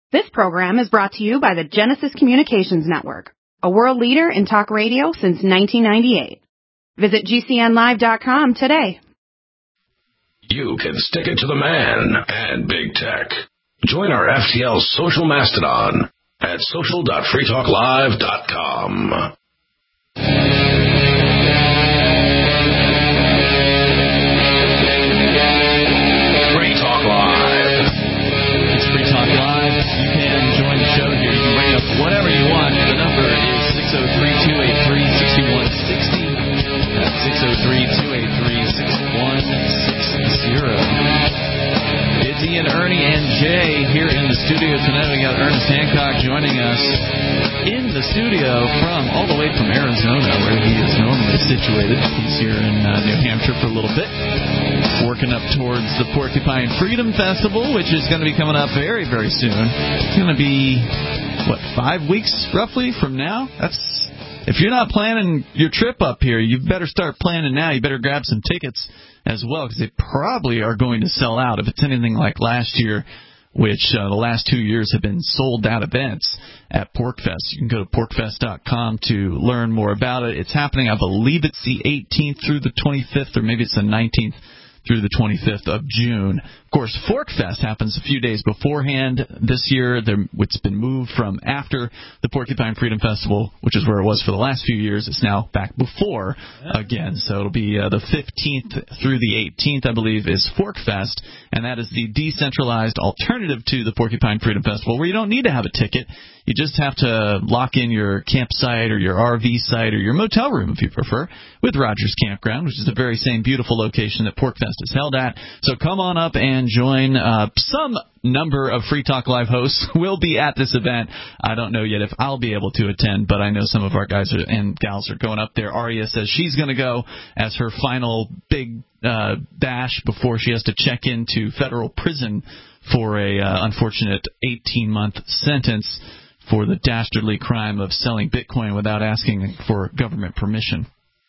This program is brought to you by the Genesis Communications Network, a world leader in talk radio since 1998. Visit GCNlive.com today. You can stick it to the man and big tech. Join our FTL social mastodon at social.freetalklive.com. Free Talk Live. It's Free Talk Live. You can join the show here. You can bring up whatever you want. The number is 603-283-6160. That's 603-283-6160. It's Ian, Ernie, and Jay here in the studio tonight. We got Ernest Hancock joining us in the studio all the way from Arizona, where he is normally situated. He's here in New Hampshire for a little bit, working up towards the Porcupine Freedom Festival, which is going to be coming up very, very soon. It's going to be, 5 weeks roughly from now? If you're not planning your trip up here, you better start planning now. You better grab some tickets as well, because they probably are going to sell out if it's anything like last year, which the last 2 years have been sold-out events at PorcFest. You can go to porcfest.com to learn more about it. It's happening, I believe it's the 18th through the 25th, or maybe it's the 19th through the 25th of June. Of course, ForkFest happens a few days beforehand. This year, it's been moved from after the Porcupine Freedom Festival, which is where it was for the last few years. It's now back before again. So it'll be the 15th through the 18th, I believe, is ForkFest, and that is the decentralized alternative to the Porcupine Freedom Festival, where you don't need to have a ticket. You just have to lock in your campsite or your RV site or your motel room, if you prefer, with Rogers Campground, which is the very same beautiful location that PorcFest is held at. So come on up and join. Some number of Free Talk Live hosts will be at this event. I don't know yet if I'll be able to attend, but I know some of our guys and gals are going up there. Aria says she's going to go as her final big dash before she has to check into federal prison for a unfortunate 18-month sentence for the dastardly crime of selling Bitcoin without asking for government permission.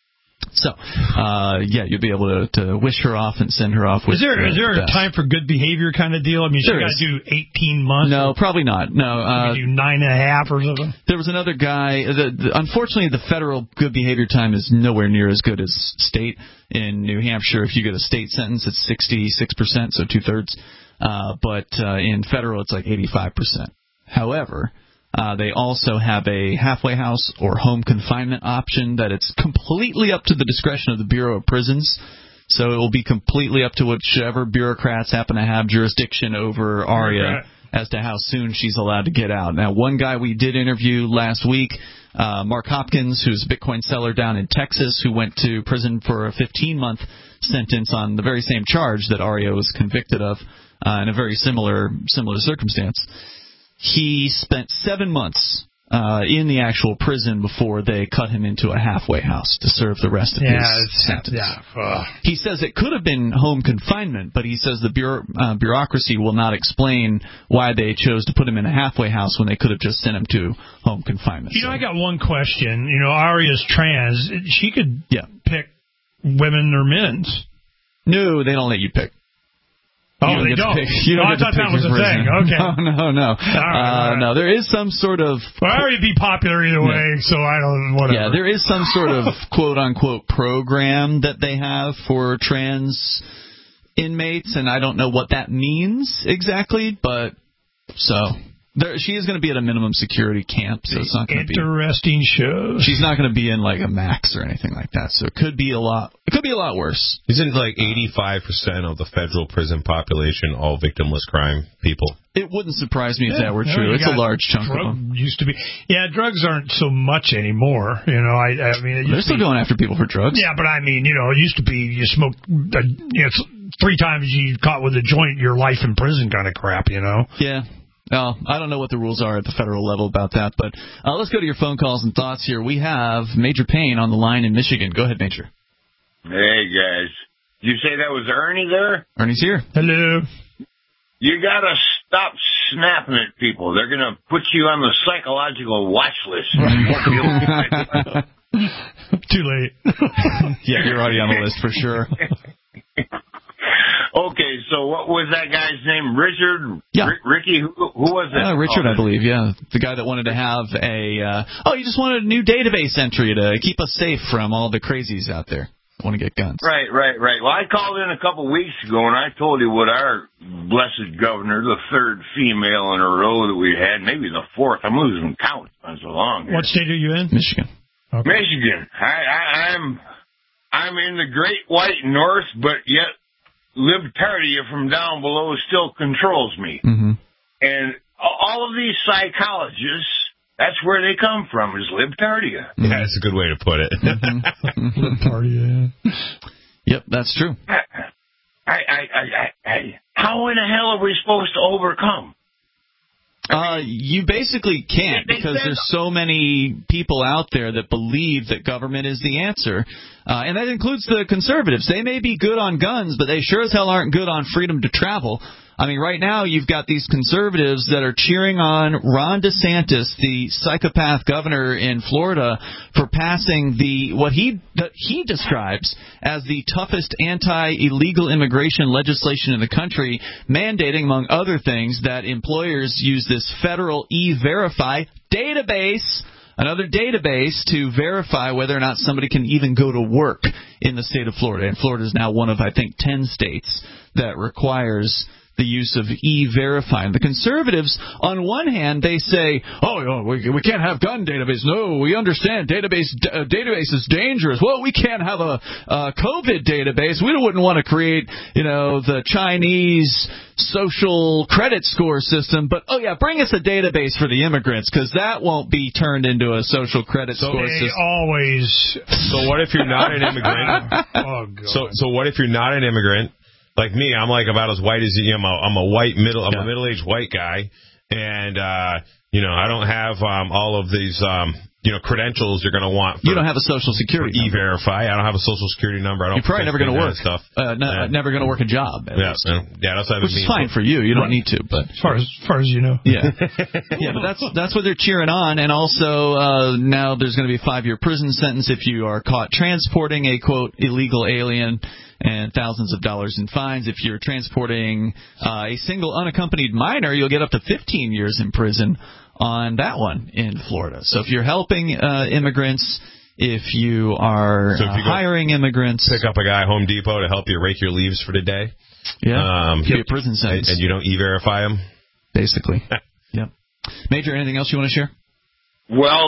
So, you'll be able to wish her off and send her off with. Is there a time for good behavior kind of deal? I mean, she got to do 18 months. No, probably not. No, do 9.5 or something. There was another guy. Unfortunately, the federal good behavior time is nowhere near as good as state. In New Hampshire, if you get a state sentence, it's 66%, so 2/3. But in federal, it's like 85%. However, they also have a halfway house or home confinement option that it's completely up to the discretion of the Bureau of Prisons. So it will be completely up to whichever bureaucrats happen to have jurisdiction over Aria as to how soon she's allowed to get out. Now, one guy we did interview last week, Mark Hopkins, who's a Bitcoin seller down in Texas, who went to prison for a 15-month sentence on the very same charge that Aria was convicted of in a very similar circumstance. He spent 7 months in the actual prison before they cut him into a halfway house to serve the rest of his sentence. He says it could have been home confinement, but he says the bureaucracy will not explain why they chose to put him in a halfway house when they could have just sent him to home confinement. I got one question. Aria's trans. She could pick women or men's. No, they don't let you pick. Oh, they don't. I thought that was a thing. Okay. No. No, there is some sort of. Well, I would be popular either way, so I don't. Whatever. Yeah, there is some sort of quote unquote program that they have for trans inmates, and I don't know what that means exactly, but she is going to be at a minimum security camp, so it's not going to be interesting shows. She's not going to be in like a max or anything like that, so it could be a lot. It could be a lot worse. Isn't like 85% of the federal prison population all victimless crime people? It wouldn't surprise me if that were true. It's a large chunk of them. Used to be, drugs aren't so much anymore. I mean, they're still going after people for drugs. Yeah, but I mean, it used to be you smoke, 3 times you caught with a joint, your life in prison kind of crap. Yeah. Well, I don't know what the rules are at the federal level about that, but let's go to your phone calls and thoughts here. We have Major Payne on the line in Michigan. Go ahead, Major. Hey, guys. Did you say that was Ernie there? Ernie's here. Hello. You got to stop snapping at people. They're going to put you on the psychological watch list. Too late. Yeah, you're already on the list for sure. Okay, So what was that guy's name? Richard? Yeah. Ricky? Who was it? Richard, I believe, yeah. The guy that wanted to have he just wanted a new database entry to keep us safe from all the crazies out there that want to get guns. Right. Well, I called in a couple weeks ago, and I told you what our blessed governor, the third female in a row that we had, maybe the fourth. I'm losing count. I'm so long here. What state are you in? Michigan. Okay. Michigan. I'm in the great white north, but yet Libtardia from down below still controls me. Mm-hmm. And all of these psychologists, that's where they come from, is Libtardia. Yeah, that's a good way to put it. Libtardia. Yep, that's true. How in the hell are we supposed to overcome? You basically can't, because there's so many people out there that believe that government is the answer. And that includes the conservatives. They may be good on guns, but they sure as hell aren't good on freedom to travel. I mean, right now you've got these conservatives that are cheering on Ron DeSantis, the psychopath governor in Florida, for passing what he describes as the toughest anti-illegal immigration legislation in the country, mandating, among other things, that employers use this federal E-Verify database, another database, to verify whether or not somebody can even go to work in the state of Florida. And Florida is now one of, I think, 10 states that requires the use of E-Verify. And the conservatives, on one hand, they say, we can't have gun database. No, we understand database is dangerous. Well, we can't have a COVID database. We wouldn't want to create, the Chinese social credit score system. But, bring us a database for the immigrants, because that won't be turned into a social credit score system. Always. So what if you're not an immigrant? Oh, God. So what if you're not an immigrant? Like me, I'm like about as white as you. I'm a middle-aged white guy, and I don't have all of these credentials you're going to want. You don't have a social security number. E-Verify. I don't have a social security number. You're probably never going to work. Stuff. Never going to work a job. Yeah, that's which is fine for you. You don't need to, but as far as you know. Yeah, yeah. But that's what they're cheering on, and also now there's going to be a 5-year prison sentence if you are caught transporting a quote illegal alien, and thousands of dollars in fines. If you're transporting a single unaccompanied minor, you'll get up to 15 years in prison on that one in Florida. So if you're helping immigrants, if you are hiring immigrants, pick up a guy at Home Depot to help you rake your leaves for the day. Yeah, get a prison sentence, and you don't E-Verify them. Basically, yep. Major, anything else you want to share? Well,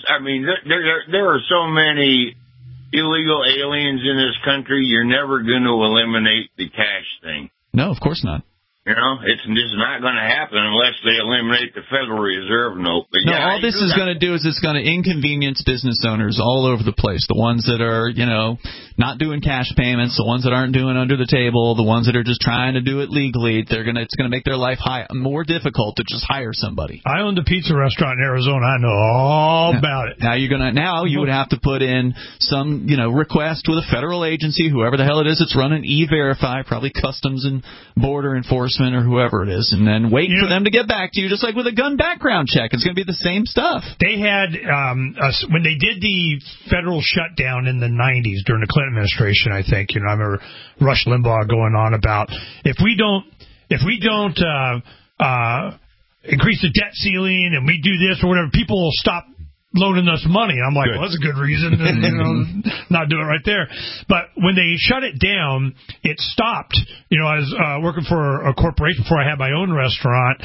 there are so many illegal aliens in this country. You're never going to eliminate the cash thing. No, of course not. It's just not going to happen unless they eliminate the Federal Reserve note. But all this is going to do is it's going to inconvenience business owners all over the place. The ones that are, not doing cash payments, the ones that aren't doing under the table, the ones that are just trying to do it legally. It's going to make their life more difficult to just hire somebody. I owned a pizza restaurant in Arizona. I know all about it. Now you would have to put in some, request with a federal agency, whoever the hell it is that's running E-Verify, probably Customs and Border Enforcement or whoever it is, and then wait for them to get back to you, just like with a gun background check. It's going to be the same stuff. They had, when they did the federal shutdown in the 90s during the Clinton administration, I think, I remember Rush Limbaugh going on about, if we don't increase the debt ceiling and we do this or whatever, people will stop loaning us money. I'm like, well, that's a good reason to not do it right there. But when they shut it down, it stopped. I was working for a corporation before I had my own restaurant.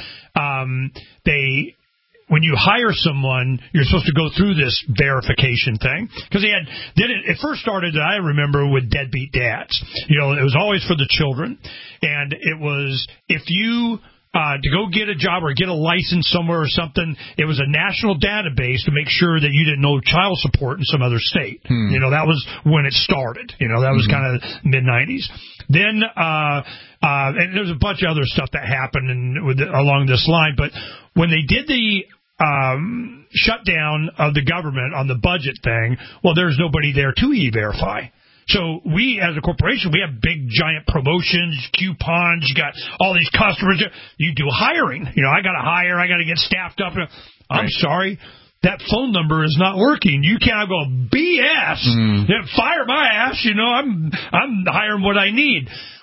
When you hire someone, you're supposed to go through this verification thing. Because it first started, I remember, with deadbeat dads. It was always for the children. And it was, if you to go get a job or get a license somewhere or something, it was a national database to make sure that you didn't owe child support in some other state. That was when it started. That was kind of mid-'90s. Then and there's a bunch of other stuff that happened along this line. But when they did the shutdown of the government on the budget thing, well, there's nobody there to E-Verify. So we, as a corporation, we have big, giant promotions, coupons. You got all these customers. You do hiring. I got to hire. I got to get staffed up. I'm sorry. That phone number is not working. You can't go BS. Fire my ass. I'm hiring what I need.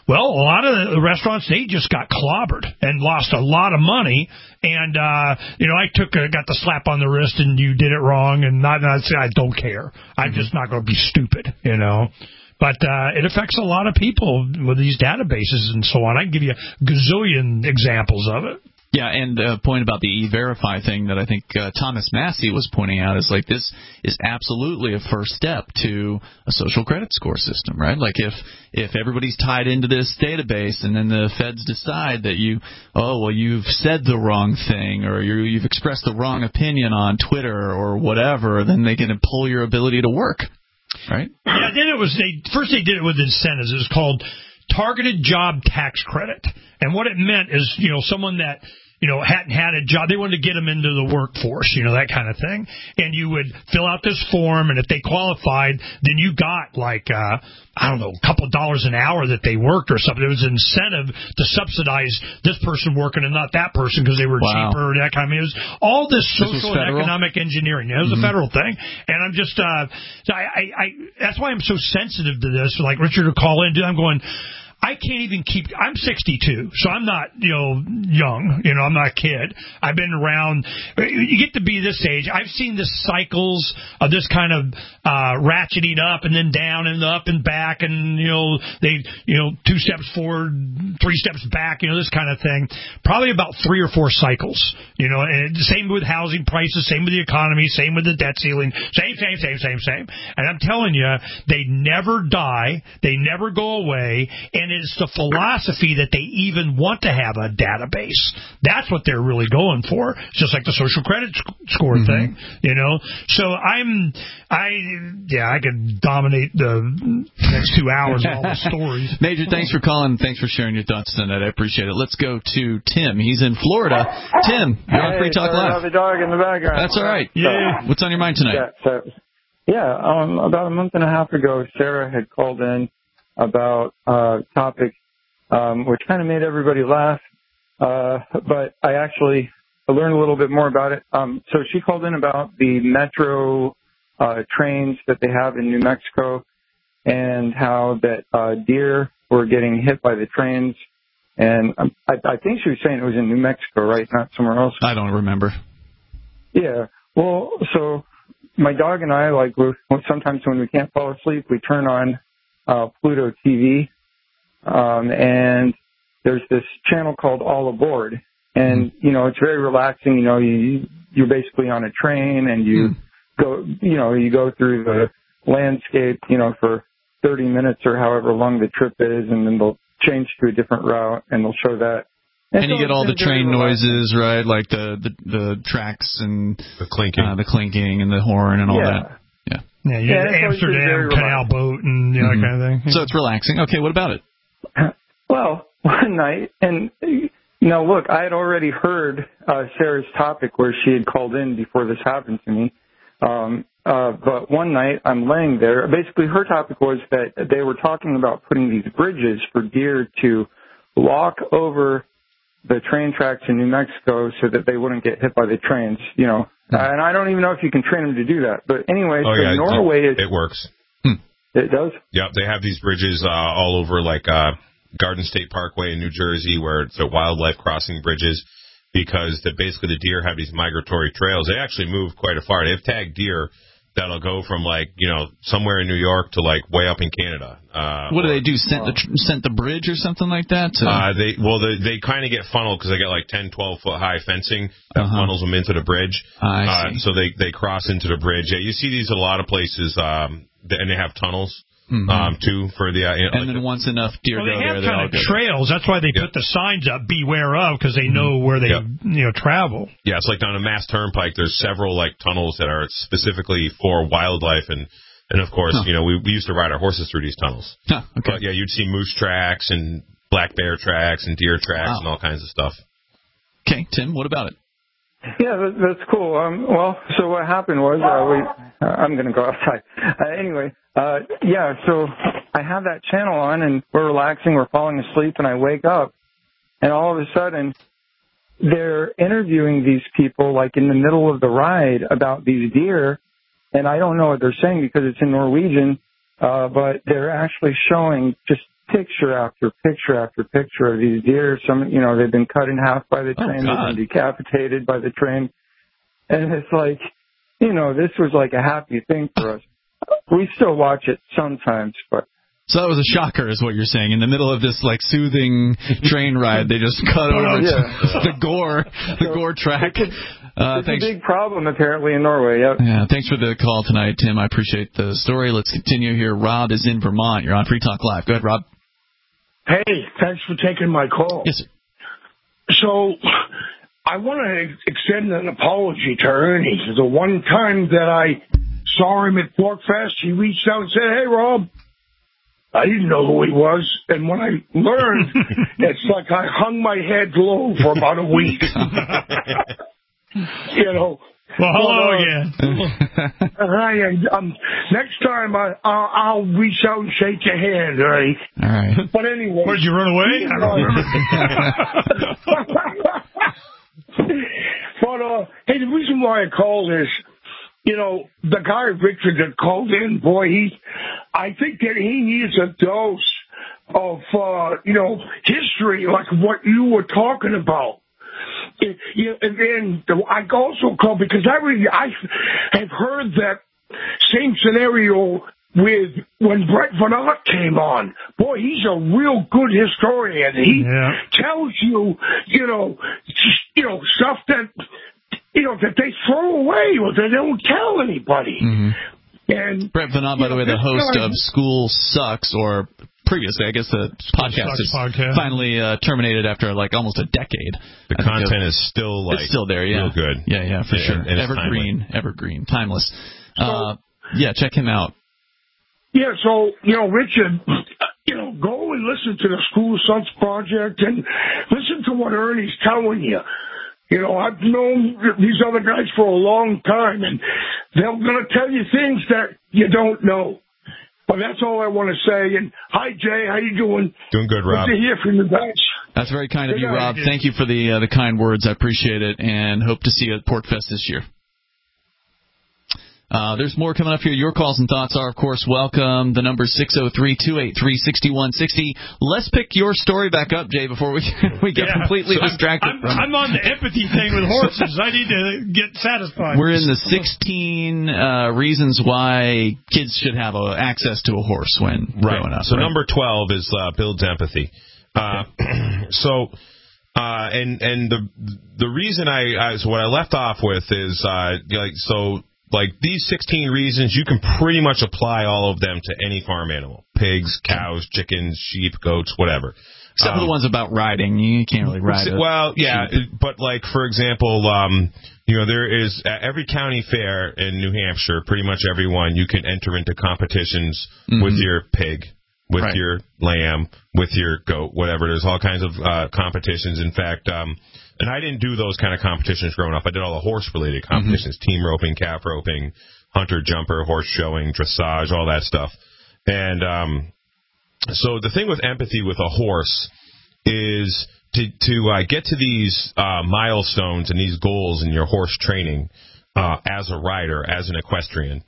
Well, a lot of the restaurants, they just got clobbered and lost a lot of money. And, I got the slap on the wrist and you did it wrong. And not say I don't care. I'm just not going to be stupid, But it affects a lot of people with these databases and so on. I can give you a gazillion examples of it. Yeah, and the point about the E-Verify thing that I think Thomas Massey was pointing out is this is absolutely a first step to a social credit score system, right? Like if everybody's tied into this database and then the feds decide that you've said the wrong thing or you've expressed the wrong opinion on Twitter or whatever, then they can pull your ability to work, right? Yeah, then first they did it with incentives. It was called Targeted Job Tax Credit. And what it meant is, someone that hadn't had a job. They wanted to get them into the workforce, that kind of thing. And you would fill out this form, and if they qualified, then you got a couple dollars an hour that they worked or something. There was an incentive to subsidize this person working and not that person because they were cheaper. That kind of. It was all this social and economic engineering. It was a federal thing, and I'm just that's why I'm so sensitive to this. Like Richard would call in, I'm going. I can't even I'm 62, so I'm not, young. I'm not a kid. I've been around. You get to be this age. I've seen the cycles of this kind of ratcheting up and then down and up and back and, they 2 steps forward, 3 steps back, this kind of thing. Probably about 3 or 4 cycles, and same with housing prices, same with the economy, same with the debt ceiling, same. And I'm telling you, they never die. They never go away. And it's the philosophy that they even want to have a database. That's what they're really going for. It's just like the social credit score thing, So I could dominate the next 2 hours of all the stories. Major, thanks for calling. Thanks for sharing your thoughts tonight. I appreciate it. Let's go to Tim. He's in Florida. Tim, you're on Free Talk Live. I have a dog in the background. That's all right. Yeah. What's on your mind tonight? About a month and a half ago, Sarah had called in about a topic which kind of made everybody laugh, but I learned a little bit more about it. So she called in about the metro trains that they have in New Mexico and how that deer were getting hit by the trains. And I think she was saying it was in New Mexico, right? Not somewhere else. I don't remember. Yeah. Well, so my dog and I, sometimes when we can't fall asleep, we turn on Pluto TV, and there's this channel called All Aboard, and it's very relaxing. You're basically on a train, and you go through the landscape, for 30 minutes or however long the trip is, and then they'll change to a different route, and they'll show that. And so you get all the train noises, right? Like the tracks and the clinking and the horn and all that. Yeah, you had Amsterdam Canal Boat and that kind of thing. So it's relaxing. Okay, what about it? Well, one night, and look, I had already heard Sarah's topic where she had called in before this happened to me. But one night I'm laying there. Basically, her topic was that they were talking about putting these bridges for deer to walk over the train tracks in New Mexico so that they wouldn't get hit by the trains, And I don't even know if you can train them to do that. But anyway, Norway is... It works. It does? Yep, they have these bridges all over, Garden State Parkway in New Jersey, where it's wildlife crossing bridges, because basically the deer have these migratory trails. They actually move quite far. They have tagged deer that'll go from somewhere in New York to way up in Canada. What do they do? Scent the bridge or something like that? They kind of get funneled because they get 10, 12 foot high fencing that funnels them into the bridge. I see. So they cross into the bridge. Yeah, you see these at a lot of places, and they have tunnels. Too, for the and then once enough deer go there, they have kind of trails. That's why they put the signs up, beware of, because they know where they travel. Yeah, it's like on a Mass Turnpike. There's several tunnels that are specifically for wildlife, and of course, we used to ride our horses through these tunnels. Okay. But yeah, you'd see moose tracks and black bear tracks and deer tracks and all kinds of stuff. Okay, Tim, what about it? Yeah, that's cool. So what happened was I'm going to go outside. Anyway, so I have that channel on, and we're relaxing, we're falling asleep, and I wake up, and all of a sudden, they're interviewing these people, in the middle of the ride about these deer, and I don't know what they're saying because it's in Norwegian, but they're actually showing just picture after picture after picture of these deer. Some, they've been cut in half by the train, they've been decapitated by the train. And it's like, this was like a happy thing for us. We still watch it sometimes, but. So that was a shocker, is what you're saying. In the middle of this, soothing train ride, they just cut over the gore track. It's a big problem, apparently, in Norway. Yep. Yeah, thanks for the call tonight, Tim. I appreciate the story. Let's continue here. Rob is in Vermont. You're on Free Talk Live. Go ahead, Rob. Hey, thanks for taking my call. Yes, sir. So I want to extend an apology to Ernie. The one time that I saw him at Pork Fest, he reached out and said, "Hey, Rob." I didn't know who he was, and when I learned, it's like I hung my head low for about a week. Well, hello again. Next time I'll reach out and shake your hand, right? All right. But anyway. What, did you run away? I don't remember. But, hey, the reason why I called is, the guy, Richard, that called in, boy, I think that he needs a dose of, history, like what you were talking about. And then I also called because I have heard that same scenario with when Brett Van Ott came on. Boy, he's a real good historian. He tells you, stuff that, that they throw away or they don't tell anybody. Mm-hmm. And Brett Van Ott, by the way, the host of School Sucks, or previously, I guess the podcast is finally terminated after almost a decade. The content is still it's still there, real good. Yeah, for sure. And Evergreen, timeless. Check him out. Yeah, so Richard, go and listen to the School Sucks project and listen to what Ernie's telling you. I've known these other guys for a long time, and they're going to tell you things that you don't know. But that's all I want to say. And hi, Jay. How you doing? Doing good, Rob. Good to hear from you guys. That's very kind of you, Rob. Thank you for the kind words. I appreciate it, and hope to see you at Porkfest this year. There's more coming up here. Your calls and thoughts are, of course, welcome. The number is 603-283-6160. Let's pick your story back up, Jay, before we get completely distracted. I'm on the empathy thing with horses. I need to get satisfied. We're in the 16 reasons why kids should have access to a horse when growing up. So number 12 is builds empathy. And the reason so what I left off with is these 16 reasons, you can pretty much apply all of them to any farm animal. Pigs, cows, chickens, sheep, goats, whatever. Except for the ones about riding. You can't really ride but for example, there is at every county fair in New Hampshire, pretty much everyone, you can enter into competitions with your pig, with your lamb, with your goat, whatever. There's all kinds of competitions. In fact, and I didn't do those kind of competitions growing up. I did all the horse-related competitions, team roping, calf roping, hunter jumper, horse showing, dressage, all that stuff. And so the thing with empathy with a horse is to get to these milestones and these goals in your horse training as a rider, as an equestrian,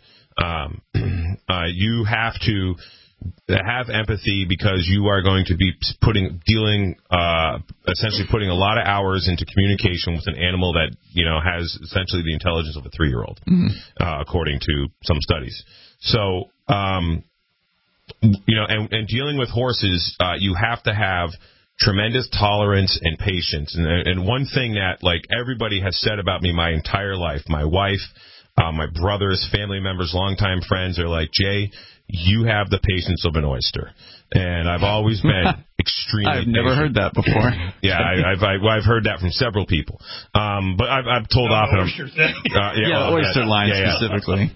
you have to have empathy because you are going to be essentially putting a lot of hours into communication with an animal that has essentially the intelligence of a 3-year-old, according to some studies. So and dealing with horses, you have to have tremendous tolerance and patience. And one thing that everybody has said about me my entire life, my wife, my brothers, family members, longtime friends are like, Jay, you have the patience of an oyster. And I've always been extremely I've never heard that before. Yeah, I've heard that from several people. But I've told often. Oyster line specifically.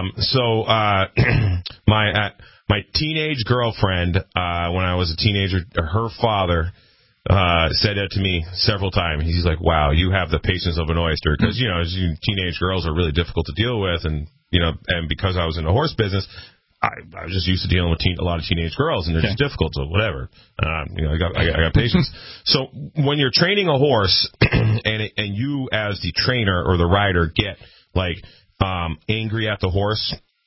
My teenage girlfriend, when I was a teenager, her father said that to me several times. He's like, wow, you have the patience of an oyster. Because, teenage girls are really difficult to deal with. And, and because I was in the horse business, I was just used to dealing with a lot of teenage girls, and they're just difficult, so whatever. I got patience. So when you're training a horse, and you as the trainer or the rider get angry at the horse,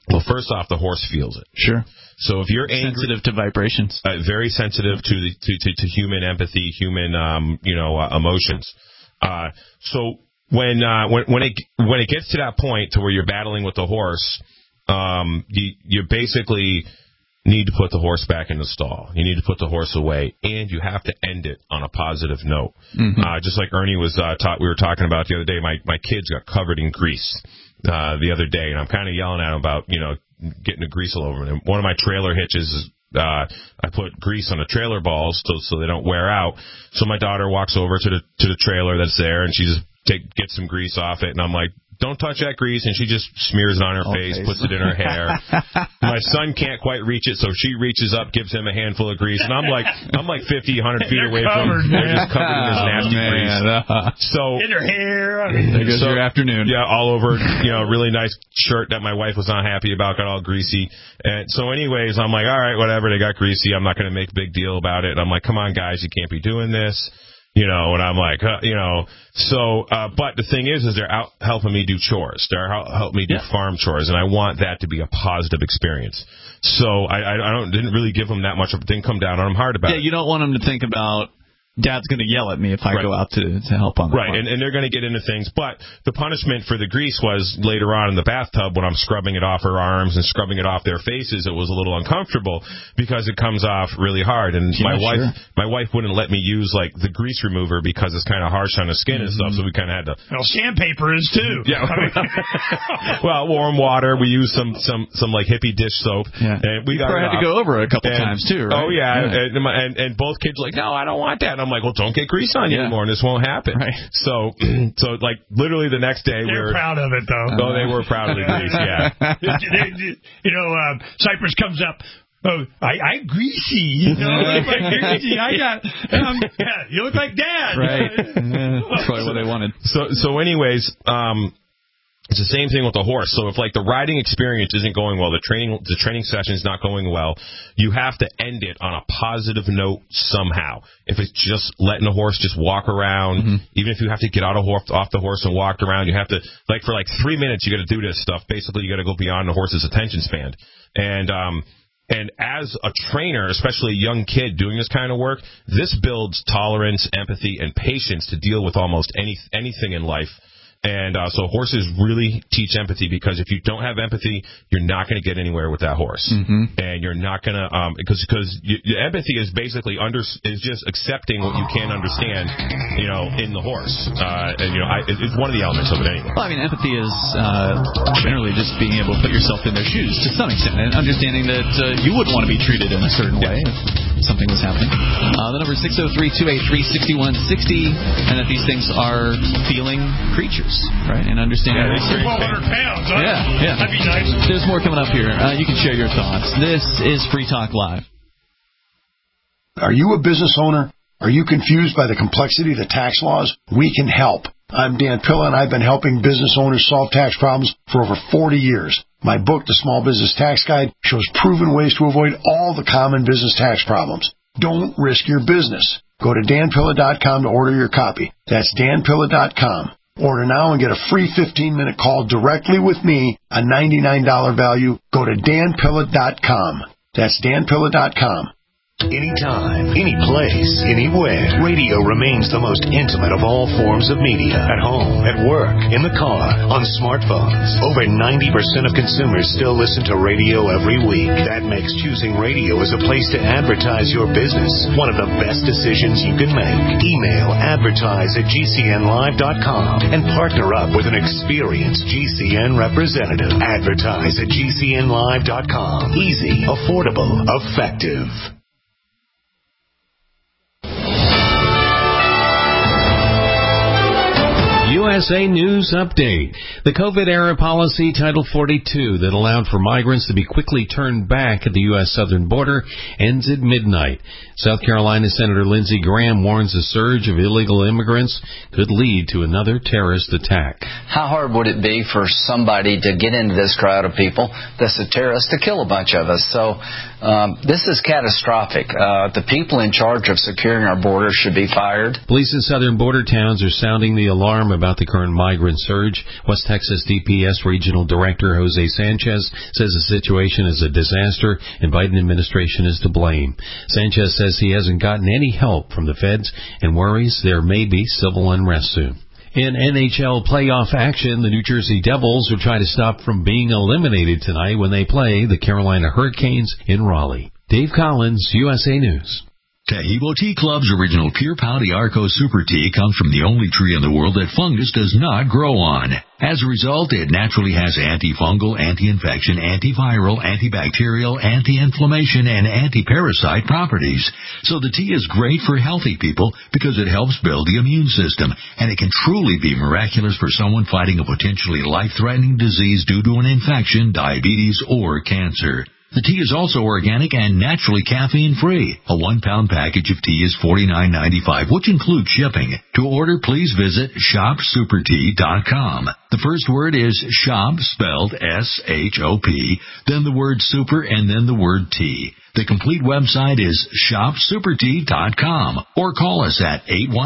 Well, first off, the horse feels it. Sure. So if you're angry, sensitive to vibrations, very sensitive to human empathy, human emotions. So when it gets to that point to where you're battling with the horse, you basically need to put the horse back in the stall. You need to put the horse away, and you have to end it on a positive note. Just like Ernie we were talking about the other day, my kids got covered in grease the other day, and I'm kind of yelling at them about, getting the grease all over them. One of my trailer hitches is I put grease on the trailer balls so they don't wear out. So my daughter walks over to the trailer that's there, and she just gets some grease off it, and I'm like, don't touch that grease, and she just smears it on her face, puts it in her hair. My son can't quite reach it, so she reaches up, gives him a handful of grease, and I'm like 50, 100 feet away from him. They're just covered in this nasty grease. So in her hair. There goes your afternoon. Yeah, all over. Really nice shirt that my wife was not happy about, got all greasy. And so, anyways, I'm like, all right, whatever. They got greasy. I'm not going to make a big deal about it. And I'm like, come on, guys, you can't be doing this. And I'm like, but the thing is they're out helping me do chores. They're helping me do farm chores, and I want that to be a positive experience. So I didn't really give them that much. Didn't come down on them hard about it. Yeah, you don't want them to think about, Dad's going to yell at me if I go out to help on the farm. And they're going to get into things. But the punishment for the grease was later on in the bathtub when I'm scrubbing it off her arms and scrubbing it off their faces. It was a little uncomfortable because it comes off really hard. And my wife wouldn't let me use like the grease remover because it's kind of harsh on the skin and stuff. So we kind of had to. Well, sandpaper is too. Yeah. Well, warm water. We used some like hippie dish soap. Yeah. And we had to go over it a couple times too, right? Oh yeah. And both kids were like, no, I don't want that. And I'm like, well, don't get grease on you anymore, and this won't happen. Right. So like literally the next day, they're proud of it though. Oh, they were proud of the grease. Yeah. Cypress comes up. Oh, I greasy. Greasy. You look like Dad. Right. That's probably what they wanted. So anyways, it's the same thing with the horse. So if like the riding experience isn't going well, the training session is not going well, you have to end it on a positive note somehow. If it's just letting the horse just walk around, even if you have to get off the horse and walk around, you have to for 3 minutes you got to do this stuff. Basically, you got to go beyond the horse's attention span. And as a trainer, especially a young kid doing this kind of work, this builds tolerance, empathy, and patience to deal with almost anything in life. And so horses really teach empathy because if you don't have empathy, you're not going to get anywhere with that horse. And you're not going to because empathy is basically is just accepting what you can't understand, in the horse. It's one of the elements of it anyway. Well, I mean, empathy is generally just being able to put yourself in their shoes to some extent and understanding that you wouldn't want to be treated in a certain way if something was happening. The number is 603-283-6160, and that these things are feeling creatures. Right, and understanding. Yeah, 400 pounds. Huh? Yeah. That'd be nice. There's more coming up here. You can share your thoughts. This is Free Talk Live. Are you a business owner? Are you confused by the complexity of the tax laws? We can help. I'm Dan Pilla, and I've been helping business owners solve tax problems for over 40 years. My book, The Small Business Tax Guide, shows proven ways to avoid all the common business tax problems. Don't risk your business. Go to danpilla.com to order your copy. That's danpilla.com. Order now and get a free 15-minute call directly with me, a $99 value. Go to danpilla.com. That's danpilla.com. Anytime, any place, anywhere, radio remains the most intimate of all forms of media. At home, at work, in the car, on smartphones. Over 90% of consumers still listen to radio every week. That makes choosing radio as a place to advertise your business one of the best decisions you can make. Email advertise@gcnlive.com and partner up with an experienced GCN representative. Advertise@gcnlive.com. Easy, affordable, effective. USA News Update. The COVID-era policy, Title 42, that allowed for migrants to be quickly turned back at the U.S. southern border, ends at midnight. South Carolina Senator Lindsey Graham warns a surge of illegal immigrants could lead to another terrorist attack. How hard would it be for somebody to get into this crowd of people that's a terrorist to kill a bunch of us? So this is catastrophic. The people in charge of securing our borders should be fired. Police in southern border towns are sounding the alarm about the current migrant surge. West Texas DPS Regional Director Jose Sanchez says the situation is a disaster and Biden administration is to blame. Sanchez says he hasn't gotten any help from the feds and worries there may be civil unrest soon. In NHL playoff action, the New Jersey Devils will try to stop from being eliminated tonight when they play the Carolina Hurricanes in Raleigh. Dave Collins, USA News. Taheebo Tea Club's original Pure Pau Arco Super Tea comes from the only tree in the world that fungus does not grow on. As a result, it naturally has antifungal, anti-infection, antiviral, antibacterial, anti-inflammation, and anti-parasite properties. So the tea is great for healthy people because it helps build the immune system, and it can truly be miraculous for someone fighting a potentially life-threatening disease due to an infection, diabetes, or cancer. The tea is also organic and naturally caffeine-free. A 1-pound package of tea is $49.95, which includes shipping. To order, please visit shopsupertea.com. The first word is shop, spelled S-H-O-P, then the word super, and then the word tea. The complete website is shopsupertea.com, or call us at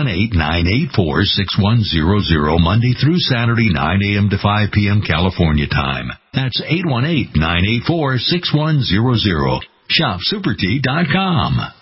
818-984-6100 Monday through Saturday, 9 a.m. to 5 p.m. California time. That's 818-984-6100. Shopsupertea.com.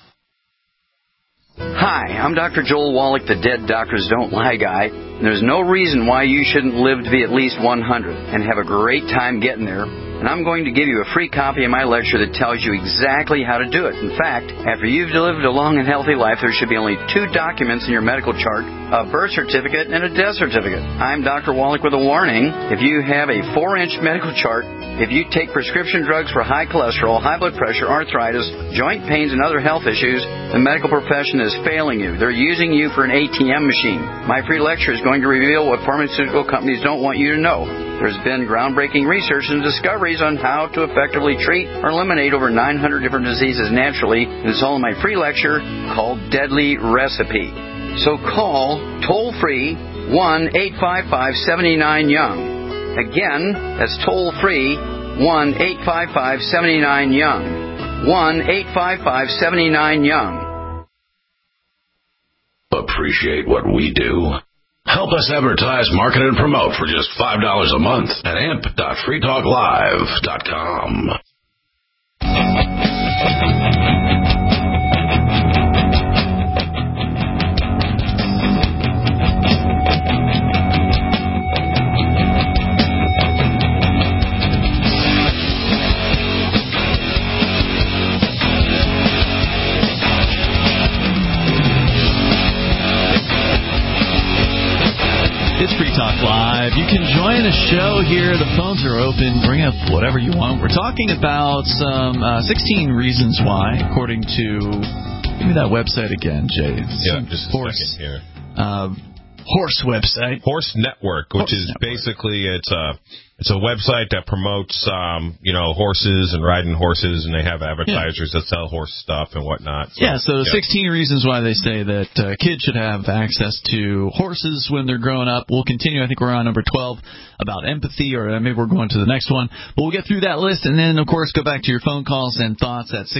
Hi, I'm Dr. Joel Wallach, the Dead Doctors Don't Lie guy. And there's no reason why you shouldn't live to be at least 100 and have a great time getting there. And I'm going to give you a free copy of my lecture that tells you exactly how to do it. In fact, after you've lived a long and healthy life, there should be only 2 documents in your medical chart, a birth certificate and a death certificate. I'm Dr. Wallach with a warning. If you have a 4-inch medical chart, if you take prescription drugs for high cholesterol, high blood pressure, arthritis, joint pains, and other health issues, the medical profession is failing you. They're using you for an ATM machine. My free lecture is going to reveal what pharmaceutical companies don't want you to know. There's been groundbreaking research and discoveries on how to effectively treat or eliminate over 900 different diseases naturally. And it's all in my free lecture called Deadly Recipe. So call toll-free 1-855-79-YOUNG. Again, that's toll-free 1-855-79-YOUNG. 1-855-79-YOUNG. Appreciate what we do? Help us advertise, market, and promote for just $5 a month at amp.freetalklive.com. It's Free Talk Live. You can join the show here. The phones are open. Bring up whatever you want. We're talking about some 16 reasons why, according to... Give me that website again, Jay. Yeah, just a second here. Horse website. Horse Network, which is basically it's a website that promotes horses and riding horses, and they have advertisers that sell horse stuff and whatnot. So 16 reasons why they say that kids should have access to horses when they're growing up. We'll continue. I think we're on number 12 about empathy, or maybe we're going to the next one. But we'll get through that list, and then, of course, go back to your phone calls and thoughts at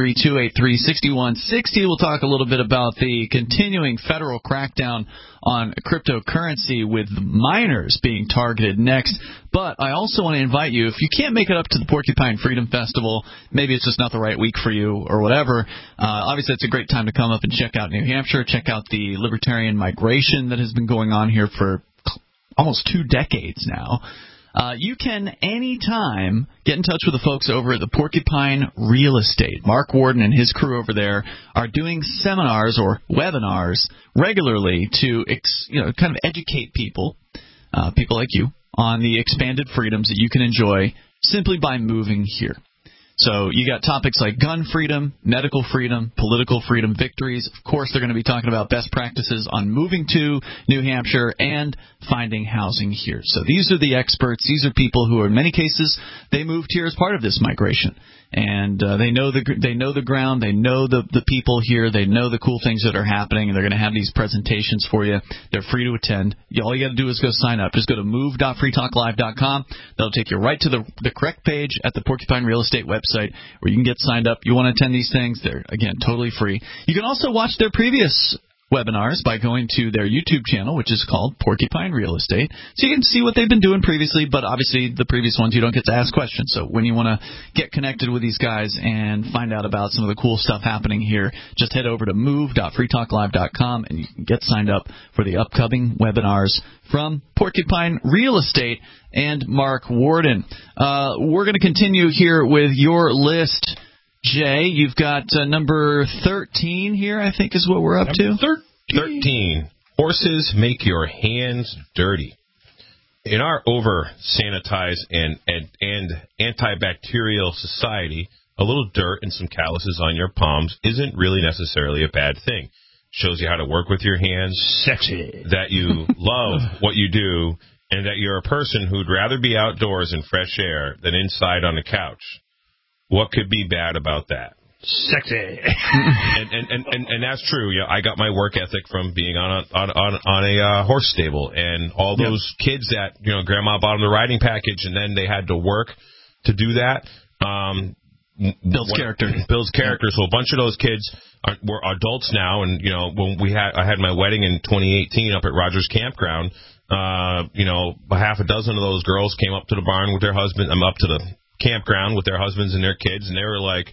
603-283-6160. We'll talk a little bit about the continuing federal crackdown on cryptocurrency with minors being targeted next. But I also want to invite you, if you can't make it up to the Porcupine Freedom Festival, maybe it's just not the right week for you or whatever, obviously it's a great time to come up and check out New Hampshire, check out the libertarian migration that has been going on here for almost 2 decades now. You can anytime get in touch with the folks over at the Porcupine Real Estate. Mark Warden and his crew over there are doing seminars or webinars regularly to kind of educate people like you, on the expanded freedoms that you can enjoy simply by moving here. So you got topics like gun freedom, medical freedom, political freedom, victories. Of course, they're going to be talking about best practices on moving to New Hampshire and finding housing here. So these are the experts. These are people who, in many cases, they moved here as part of this migration. And they know the ground, they know the people here, they know the cool things that are happening, and they're going to have these presentations for you. They're free to attend. All you got to do is go sign up. Just go to move.freetalklive.com. That'll take you right to the correct page at the Porcupine Real Estate website where you can get signed up. You want to attend these things? They're, again, totally free. You can also watch their previous webinars by going to their YouTube channel, which is called Porcupine Real Estate. So you can see what they've been doing previously, but obviously the previous ones you don't get to ask questions. So when you want to get connected with these guys and find out about some of the cool stuff happening here, just head over to move.freetalklive.com and you can get signed up for the upcoming webinars from Porcupine Real Estate and Mark Warden. We're going to continue here with your list, Jay. You've got number 13 here, I think is what we're up to. 13. Horses make your hands dirty. In our over-sanitized and antibacterial society, a little dirt and some calluses on your palms isn't really necessarily a bad thing. Shows you how to work with your hands. Sexy. That you love what you do, and that you're a person who'd rather be outdoors in fresh air than inside on the couch. What could be bad about that? Sexy. and that's true. You know, I got my work ethic from being on a horse stable, and all those kids that, you know, grandma bought them the riding package, and then they had to work to do that. Builds character. So a bunch of those kids were adults now, and you know, when I had my wedding in 2018 up at Rogers Campground. You know, a half a dozen of those girls came up to the barn with their husband. I'm up to the campground with their husbands and their kids, and they were like,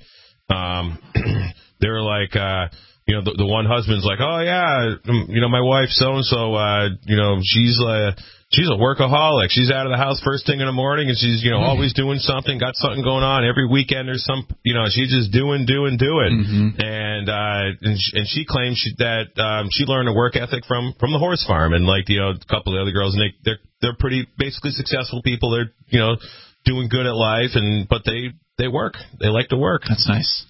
you know, the one husband's like, oh yeah, you know, my wife so and so, you know, she's a workaholic. She's out of the house first thing in the morning, and she's, you know, always doing something, got something going on. Every weekend there's some, you know, she's just doing. Mm-hmm. And she claims that she learned a work ethic from the horse farm, and like, you know, a couple of the other girls, and they're pretty basically successful people. They're, you know, doing good at life, but they work. They like to work. That's nice.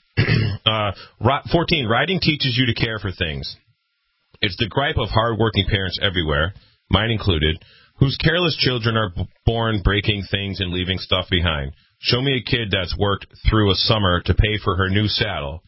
14, riding teaches you to care for things. It's the gripe of hard-working parents everywhere, mine included, whose careless children are born breaking things and leaving stuff behind. Show me a kid that's worked through a summer to pay for her new saddle,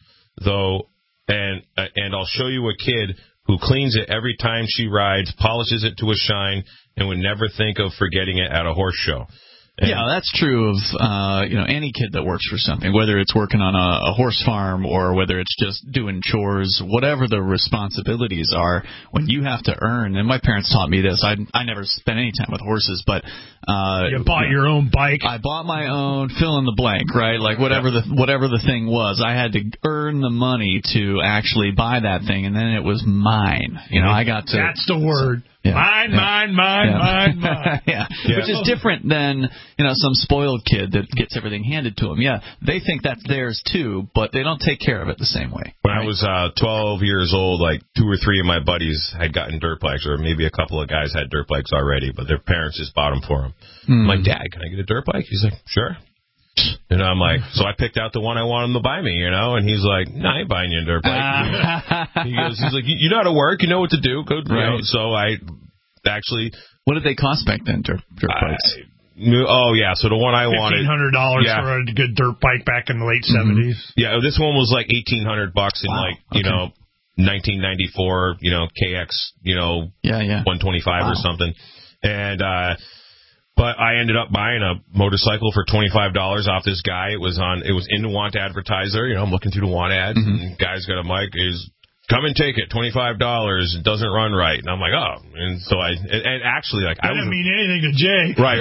and I'll show you a kid who cleans it every time she rides, polishes it to a shine, and would never think of forgetting it at a horse show. Yeah, that's true of you know, any kid that works for something, whether it's working on a horse farm or whether it's just doing chores, whatever the responsibilities are. When you have to earn, and my parents taught me this. I never spent any time with horses, but you bought your own bike. I bought my own, fill in the blank, right? Like whatever the thing was, I had to earn the money to actually buy that thing, and then it was mine. You know, I got to. That's the word. Yeah. Mine. Yeah. Which is different than, you know, some spoiled kid that gets everything handed to him. Yeah, they think that's theirs too, but they don't take care of it the same way. When I was 12 years old, like 2 or 3 of my buddies had gotten dirt bikes, or maybe a couple of guys had dirt bikes already, but their parents just bought them for them. I'm like, Dad, can I get a dirt bike? He's like, sure. And I'm like, so I picked out the one I want him to buy me, you know, and he's like, no, I ain't buying you a dirt bike. He's like, you know how to work, you know what to do. Go, you know. So I actually. What did they cost back then, dirt bikes? So the one I wanted, $1,500 for a good dirt bike back in the late 70s. Yeah, this one was like $1,800 in you know, 1994, you know, KX, you know, 125 or something, and. But I ended up buying a motorcycle for $25 off this guy. It was in the Want Advertiser. You know, I'm looking through the Want ads, and guy's got a mic. Come and take it, $25. It doesn't run right. And I'm like, oh. And so and actually, like, I didn't mean anything to Jay. Right.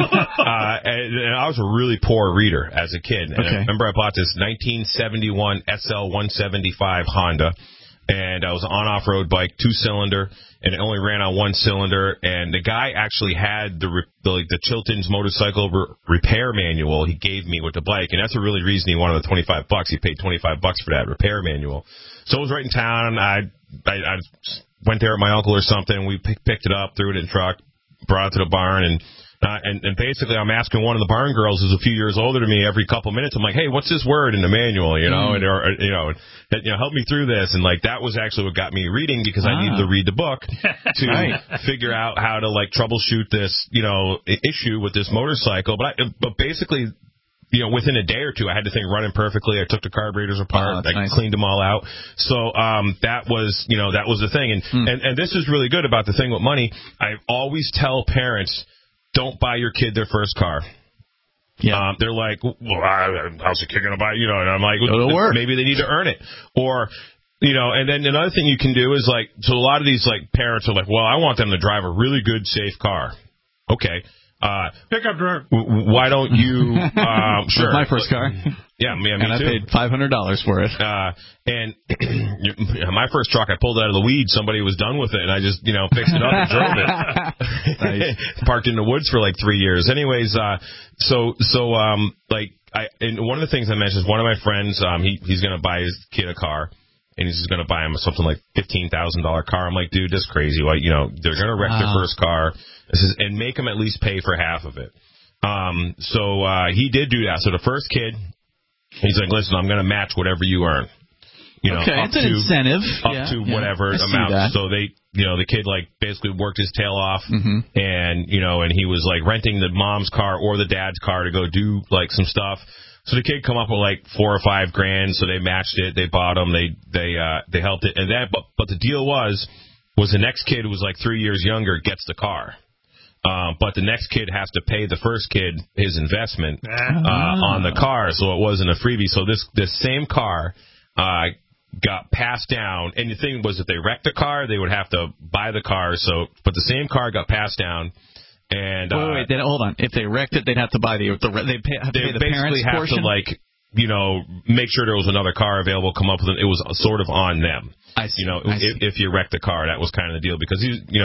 And I was a really poor reader as a kid. And I remember I bought this 1971 SL 175 Honda. And I was an on-off-road bike, 2-cylinder, and it only ran on 1 cylinder. And the guy actually had the Chilton's motorcycle repair manual he gave me with the bike, and that's the really reason he wanted the $25. He paid $25 for that repair manual. So I was right in town. I went there with my uncle or something. We picked it up, threw it in the truck, brought it to the barn, and basically I'm asking one of the barn girls who's a few years older than me every couple minutes. I'm like, hey, what's this word in the manual? You know, help me through this. And like, that was actually what got me reading, because I needed to read the book to figure out how to like troubleshoot this, you know, issue with this motorcycle. But basically, you know, within a day or two, I had the thing running perfectly. I took the carburetors apart. I cleaned them all out. So that was the thing. And this is really good about the thing with money. I always tell parents, don't buy your kid their first car. Yeah. They're like, well, how's the kid going to buy it? You know, and I'm like, maybe they need to earn it. Or You know, and then another thing you can do is like, so a lot of these like parents are like, well, I want them to drive a really good, safe car. Okay. Pickup truck. Why don't you? Sure. My first car. Yeah, me and too. I paid $500 for it. And my first truck, I pulled it out of the weeds. Somebody was done with it, and I just, fixed it up and drove it. Nice. Parked in the woods for like 3 years. Anyways, and one of the things I mentioned is one of my friends, he's going to buy his kid a car. And he's just going to buy him something like $15,000 car. I'm like, dude, that's crazy. Like, they're going to wreck their first car. And make him at least pay for half of it. So he did do that. So the first kid, he's like, listen, I'm going to match whatever you earn. Okay, it's an incentive. Up to whatever amount. So they, the kid like basically worked his tail off, and and he was like renting the mom's car or the dad's car to go do like some stuff. So the kid come up with like $4 or $5 grand. So they matched it. They bought them. They helped it. And but the deal was the next kid who was like 3 years younger gets the car. But the next kid has to pay the first kid his investment on the car, so it wasn't a freebie. So this same car got passed down, and the thing was, if they wrecked the car, they would have to buy the car. But the same car got passed down. And wait, then hold on. If they wrecked it, they'd have to buy the parents' portion. To like make sure there was another car available. Come up with it. It was sort of on them. I see. If you wrecked the car, that was kind of the deal because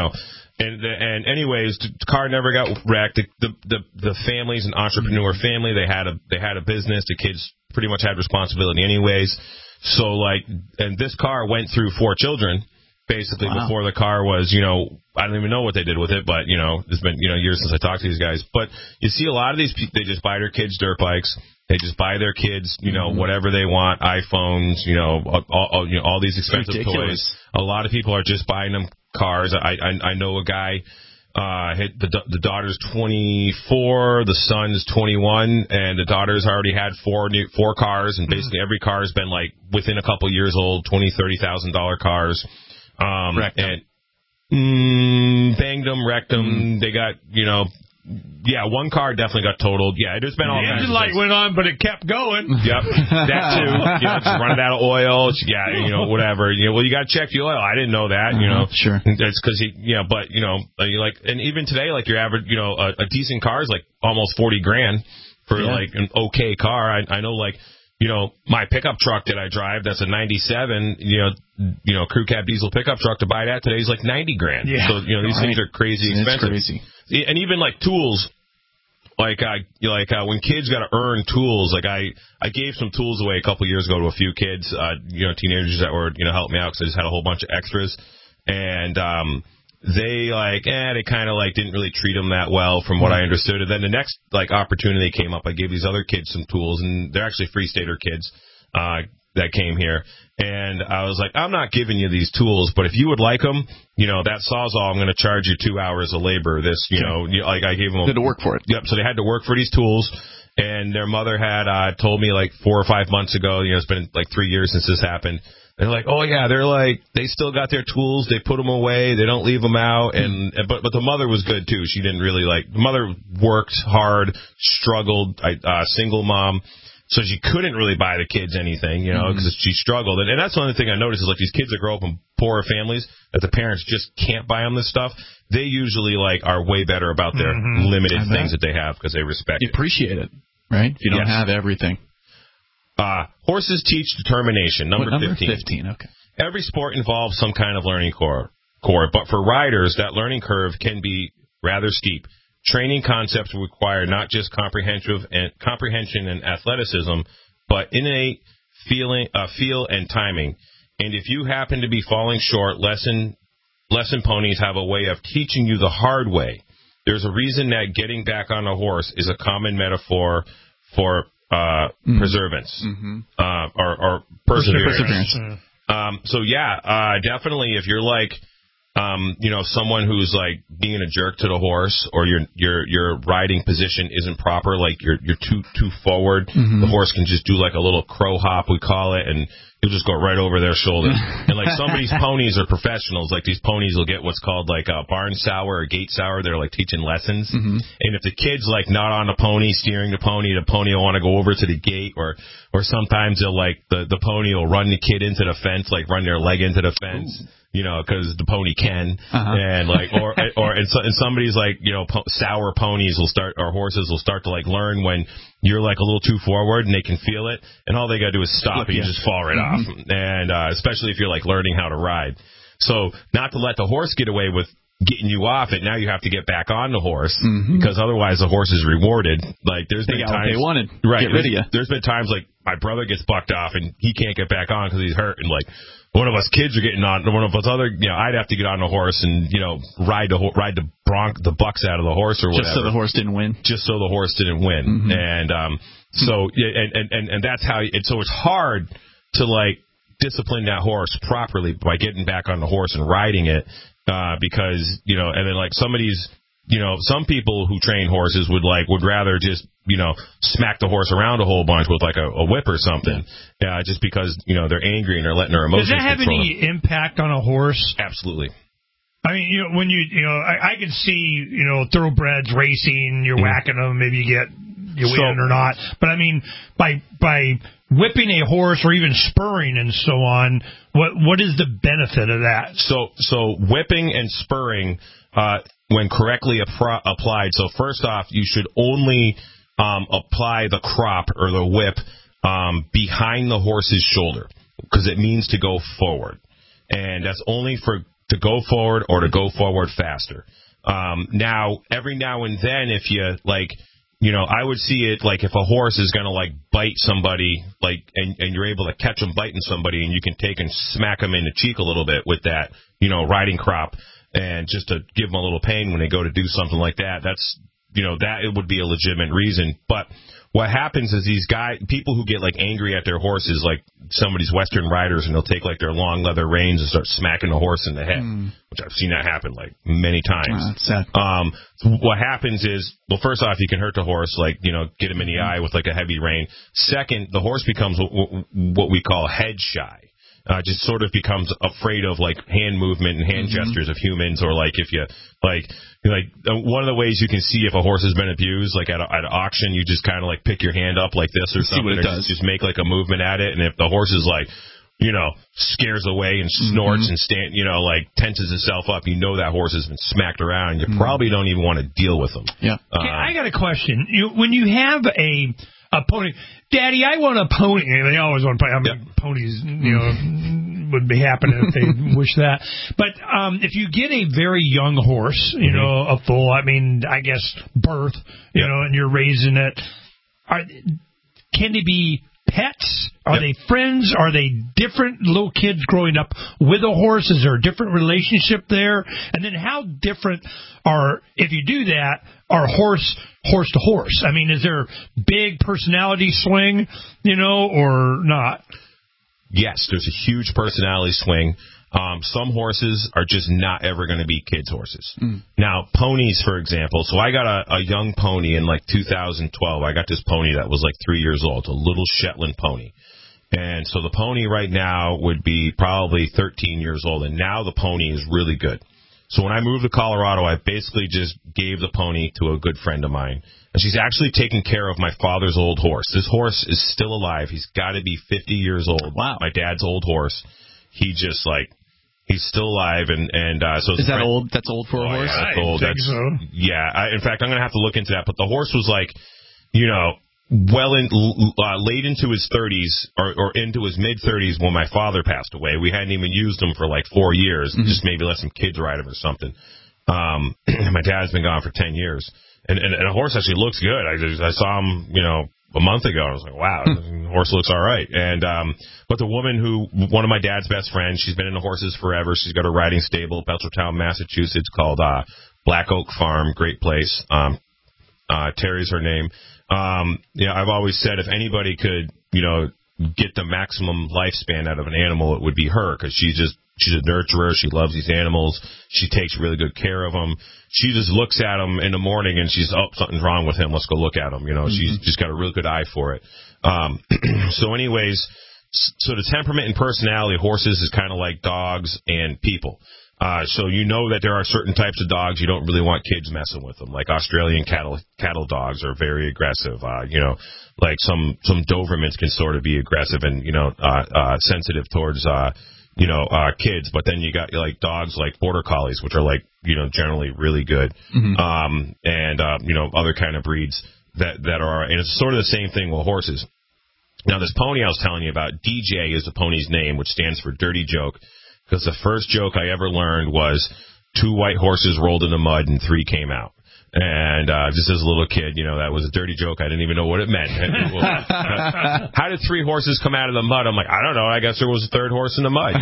And anyways, the car never got wrecked. The family's an entrepreneur family. They had a business. The kids pretty much had responsibility anyways. So and this car went through 4 children. Basically, before the car was, I don't even know what they did with it, but, it's been, years since I talked to these guys. But you see a lot of these people, they just buy their kids dirt bikes. They just buy their kids, whatever they want, iPhones, all these expensive toys. A lot of people are just buying them cars. I know a guy, the daughter's 24, the son's 21, and the daughter's already had 4 cars, and basically every car has been like within a couple years old, $20,000-$30,000 cars. Wrecked them. And banged them, wrecked them. They got, one car definitely got totaled. Yeah, there's been all kinds of engine light went on, but it kept going. Yep, that too. Just running out of oil. Yeah, whatever. Well, you got to check the oil. I didn't know that. Sure. It's because but and even today, like your average, a decent car is like almost $40,000 for like an okay car. I know my pickup truck that I drive, that's a 97, crew cab diesel pickup truck, to buy that today is like $90,000. Yeah. So, these things are crazy expensive. It's crazy. And even like tools, when kids got to earn tools, like I gave some tools away a couple years ago to a few kids, teenagers that were, helping me out because I just had a whole bunch of extras. And, they kind of didn't really treat them that well from what I understood. And then the next opportunity came up, I gave these other kids some tools, and they're actually Free Stater kids that came here. And I was like, I'm not giving you these tools, but if you would like them, that Sawzall, I'm going to charge you 2 hours of labor. I gave them. They had to work for it. Yep. So they had to work for these tools. And their mother had told me 4 or 5 months ago, it's been 3 years since this happened. They're like, oh yeah, they still got their tools. They put them away. They don't leave them out. But the mother was good too. She didn't really the mother worked hard, struggled, single mom. So she couldn't really buy the kids anything, because she struggled. And that's one of the things I noticed is these kids that grow up in poorer families, that the parents just can't buy them this stuff. They usually are way better about their limited things that they have because they respect it. You appreciate it, right? If you don't have everything. Horses teach determination. Number 15. Okay. Every sport involves some kind of learning curve, but for riders, that learning curve can be rather steep. Training concepts require not just comprehension and athleticism, but innate feel and timing. And if you happen to be falling short, lesson ponies have a way of teaching you the hard way. There's a reason that getting back on a horse is a common metaphor for perseverance, or perseverance. Perseverance. So definitely if you're someone who's like being a jerk to the horse, or your riding position isn't proper, like you're too forward. Mm-hmm. The horse can just do like a little crow hop, we call it, and you'll just go right over their shoulder. And like some of these ponies are professionals. Like these ponies will get what's called like a barn sour or gate sour. They're like teaching lessons. Mm-hmm. And if the kid's like not on the pony, steering the pony will want to go over to the gate, or sometimes they'll like the pony will run the kid into the fence, like run their leg into the fence. Ooh. Because the pony can, and like, and somebody's like, sour ponies will start, or horses will start to like learn when you're like a little too forward, and they can feel it, and all they gotta do is stop, and you just fall right off, and especially if you're like learning how to ride. So not to let the horse get away with getting you off it, now you have to get back on the horse, because otherwise the horse is rewarded. Like there's been times they wanted, right? Get rid of you. There's been times like my brother gets bucked off and he can't get back on because he's hurt, and like. One of us kids are getting on. One of us other, I'd have to get on the horse and ride the bucks out of the horse or whatever. Just so the horse didn't win. Just so the horse didn't win, and that's how. So it's hard to like discipline that horse properly by getting back on the horse and riding it, because and then like some of these. Some people who train horses would rather just, smack the horse around a whole bunch with like a whip or something, just because, they're angry and they're letting their emotions control them. Does that have any impact on a horse? Absolutely. I mean, when I can see, thoroughbreds racing, you're whacking them, maybe you win or not. But I mean, by whipping a horse or even spurring and so on, what is the benefit of that? So whipping and spurring, when correctly applied. So first off, you should only apply the crop or the whip behind the horse's shoulder, because it means to go forward, and that's only to go forward or to go forward faster. Now, every now and then, if you like, I would see it like if a horse is going to like bite somebody, like, and you're able to catch them biting somebody, and you can take and smack them in the cheek a little bit with that, riding crop. And just to give them a little pain when they go to do something like that, that's, that it would be a legitimate reason. But what happens is people who get like angry at their horses, like some of these Western riders, and they'll take like their long leather reins and start smacking the horse in the head, which I've seen that happen like many times. That's sad. What happens is, well, first off, you can hurt the horse, like, get him in the eye with like a heavy rein. Second, the horse becomes what we call head shy. Just sort of becomes afraid of like hand movement and hand gestures of humans, or like if you like one of the ways you can see if a horse has been abused, like at an auction, you just kind of like pick your hand up like this or something, see what it does. Just make like a movement at it, and if the horse is like, scares away and snorts and like tenses itself up, that horse has been smacked around, and you probably don't even want to deal with them. Yeah. Okay, I got a question. When you have a pony, Daddy, I want a pony. They always want to pony. I mean, ponies, would be happening if they wish that. But if you get a very young horse, a full, I guess birth, and you're raising it, can they be pets? Are they friends? Are they different little kids growing up with a horse? Is there a different relationship there? And then how different if you do that, are horse to horse? I mean, is there big personality swing, or not? Yes, there's a huge personality swing. Some horses are just not ever going to be kids' horses. Now, ponies, for example. So I got a young pony in like 2012. I got this pony that was like 3 years old. It's a little Shetland pony. And so the pony right now would be probably 13 years old. And now the pony is really good. So when I moved to Colorado, I basically just gave the pony to a good friend of mine. And she's actually taking care of my father's old horse. This horse is still alive. He's got to be 50 years old. Wow. My dad's old horse. He's still alive, and so is that old? That's old for a horse. Yeah, that's old. In fact, I'm gonna have to look into that. But the horse was like, late into his 30s or into his mid 30s when my father passed away. We hadn't even used him for like 4 years. Just maybe let some kids ride him or something. My dad's been gone for 10 years, and the horse actually looks good. I saw him, a month ago. I was like, wow, the horse looks all right. And but the woman one of my dad's best friends, she's been into horses forever. She's got a riding stable, Belchertown, Massachusetts, called Black Oak Farm. Great place. Terry's her name. I've always said if anybody could, get the maximum lifespan out of an animal, it would be her, because she's just She's a nurturer. She loves these animals. She takes really good care of them. She just looks at them in the morning and she's, oh, something's wrong with him. Let's go look at him. She's just got a really good eye for it. So anyways, so the temperament and personality of horses is kind of like dogs and people. So that there are certain types of dogs you don't really want kids messing with them. Like Australian cattle dogs are very aggressive. Like some Dobermans can sort of be aggressive and sensitive towards kids. But then you got like dogs like border collies, which are like generally really good. And other kind of breeds that are, and it's sort of the same thing with horses. Now this pony I was telling you about, DJ is the pony's name, which stands for dirty joke. Because the first joke I ever learned was 2 white horses rolled in the mud and 3 came out. And just as a little kid, that was a dirty joke. I didn't even know what it meant. How did 3 horses come out of the mud? I'm like, I don't know. I guess there was a 3rd horse in the mud,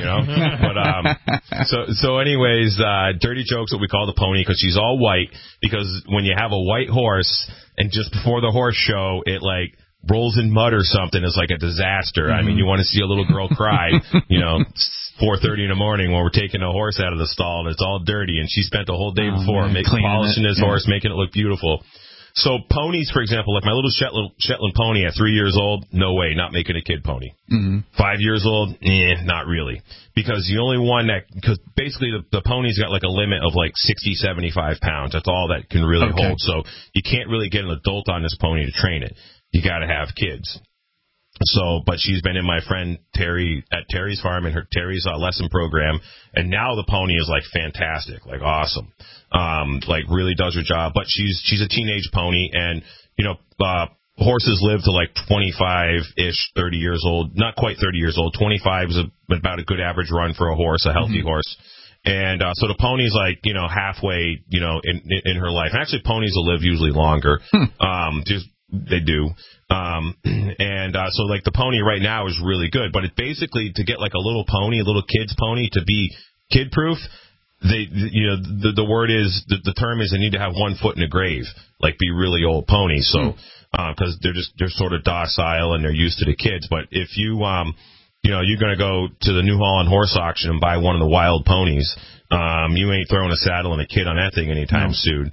But so anyways, dirty joke's what we call the pony because she's all white. Because when you have a white horse and just before the horse show, it like rolls in mud or something, is like a disaster. I mean, you want to see a little girl cry, 4:30 in the morning when we're taking a horse out of the stall and it's all dirty, and she spent the whole day before polishing his horse, making it look beautiful. So ponies, for example, like my little Shetland pony at 3 years old, no way, not making a kid pony. 5 years old, not really. Because the only one because basically the pony's got like a limit of like 60, 75 pounds. That's all that can really hold. So you can't really get an adult on this pony to train it. You got to have kids. So, but she's been in my friend Terry's farm and Terry's lesson program, and now the pony is like fantastic, like awesome, like really does her job. But she's a teenage pony, and horses live to like 25-ish, 30 years old, not quite 30 years old. 25 is about a good average run for a horse, a healthy horse. And so the pony's like halfway, in her life. And actually, ponies will live usually longer. They do. So like the pony right now is really good, but it basically, to get like a little kid's pony to be kid proof, the word is, the term is they need to have 1 foot in a grave, like be really old ponies. So, cause they're sort of docile and they're used to the kids. But if you're going to go to the New Holland horse auction and buy one of the wild ponies, you ain't throwing a saddle and a kid on that thing anytime soon.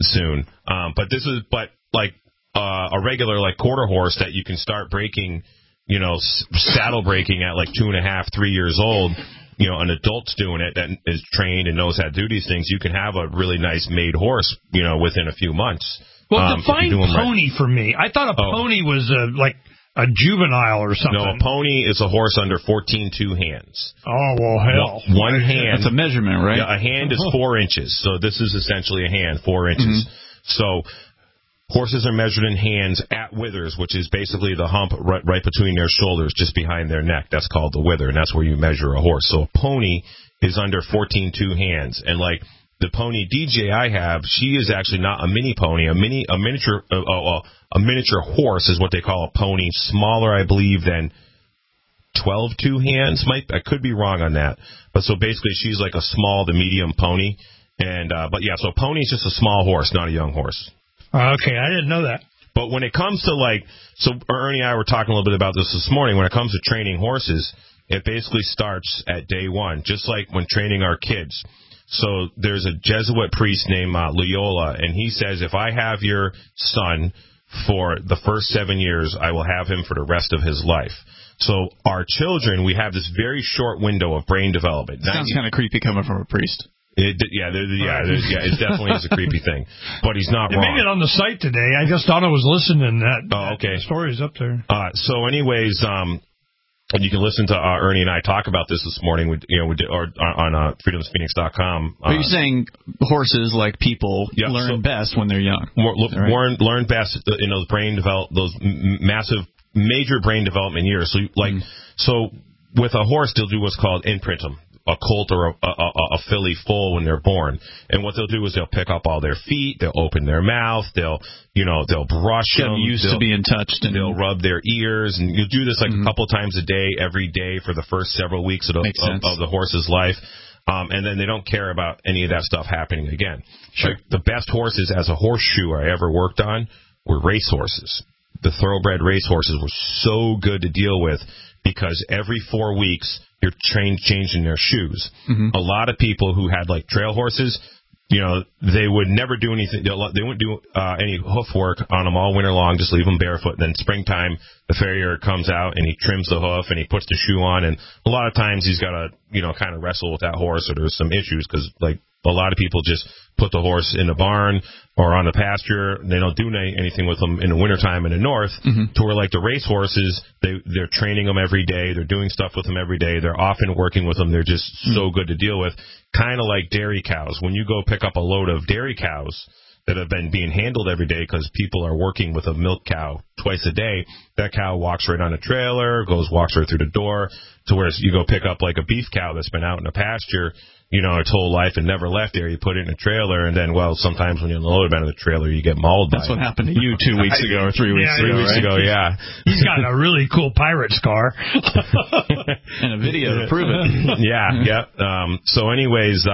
But a regular like quarter horse that you can start breaking, saddle breaking at like 2.5, 3 years old, an adult's doing it that is trained and knows how to do these things, you can have a really nice made horse, within a few months. Well, define pony for me. I thought a pony was like a juvenile or something. No, a pony is a horse under 14.2 hands. Oh, well, hell. One hand. That's a measurement, right? Yeah, a hand is 4 inches. So this is essentially a hand, 4 inches. So horses are measured in hands at withers, which is basically the hump right between their shoulders, just behind their neck. That's called the wither, and that's where you measure a horse. So a pony is under 14.2 hands. And like the pony DJ I have, she is actually not a mini pony. A miniature horse is what they call a pony. Smaller, I believe, than 12.2 hands. I could be wrong on that. But so basically, she's like a small to medium pony. And so pony's just a small horse, not a young horse. Okay, I didn't know that. But when it comes to Ernie and I were talking a little bit about this morning, when it comes to training horses, it basically starts at day one, just like when training our kids. So there's a Jesuit priest named Loyola, and he says, if I have your son for the first 7 years, I will have him for the rest of his life. So our children, we have this very short window of brain development. Sounds kind of creepy coming from a priest. It definitely is a creepy thing, but he's not wrong. They made it on the site today. I guess Donna was listening. Okay. The story's up there. So, anyways, you can listen to Ernie and I talk about this morning. We did on freedomsphoenix.com. But you're saying horses, like people, learn best when they're young. Learn best in those major brain development years. So with a horse, they'll do what's called imprint them. A colt or a filly foal when they're born, and what they'll do is they'll pick up all their feet, they'll open their mouth, they'll brush them, used to being touched, and they'll rub their ears, and you'll do this like a couple times a day, every day for the first several weeks of the horse's life, and then they don't care about any of that stuff happening again. Sure. Like the best horses as a horseshoe I ever worked on were race horses. The thoroughbred race horses were so good to deal with because every 4 weeks you're changing their shoes. A lot of people who had like trail horses, they would never do anything. They wouldn't do any hoof work on them all winter long, just leave them barefoot. And then springtime, the farrier comes out and he trims the hoof and he puts the shoe on. And a lot of times he's got to, kind of wrestle with that horse, or there's some issues because, like, a lot of people just put the horse in the barn or on the pasture. They don't do anything with them in the wintertime in the north, to where, like, the race horses, they're training them every day. They're doing stuff with them every day. They're often working with them. They're just so good to deal with. Kind of like dairy cows. When you go pick up a load of dairy cows that have been being handled every day because people are working with a milk cow twice a day, that cow walks right on a trailer, walks right through the door, to where you go pick up like a beef cow that's been out in the pasture, its whole life and never left there. You put it in a trailer, and then, sometimes when you unload it out of the trailer, you get mauled by it. That's what happened to you 2 weeks ago or 3 weeks ago, 3 weeks ago, yeah. He's got a really cool pirate scar. And a video to prove it. Yeah. So anyways,